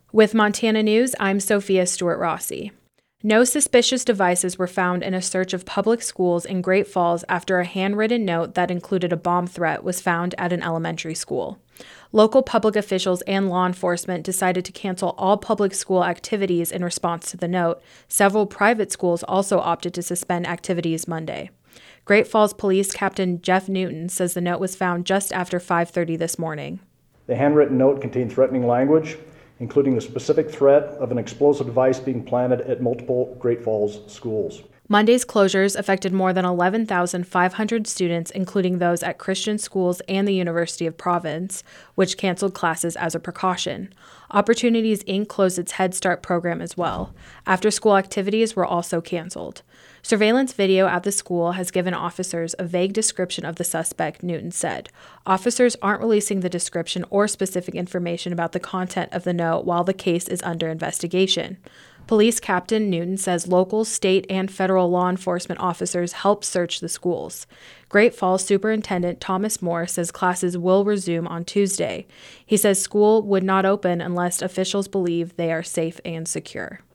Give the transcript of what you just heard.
With Montana News, I'm Sophia Stewart-Rossi. No suspicious devices were found in a search of public schools in Great Falls after a handwritten note that included a bomb threat was found at an elementary school. Local public officials and law enforcement decided to cancel all public school activities in response to the note. Several private schools also opted to suspend activities Monday. Great Falls Police Captain Jeff Newton says the note was found just after 5:30 this morning. The handwritten note contained threatening language, including the specific threat of an explosive device being planted at multiple Great Falls schools. Monday's closures affected more than 11,500 students, including those at Christian schools and the University of Providence, which canceled classes as a precaution. Opportunities Inc. closed its Head Start program as well. After-school activities were also canceled. Surveillance video at the school has given officers a vague description of the suspect, Newton said. Officers aren't releasing the description or specific information about the content of the note while the case is under investigation. Police Captain Newton says local, state, and federal law enforcement officers helped search the schools. Great Falls Superintendent Thomas Moore says classes will resume on Tuesday. He says school would not open unless officials believe they are safe and secure.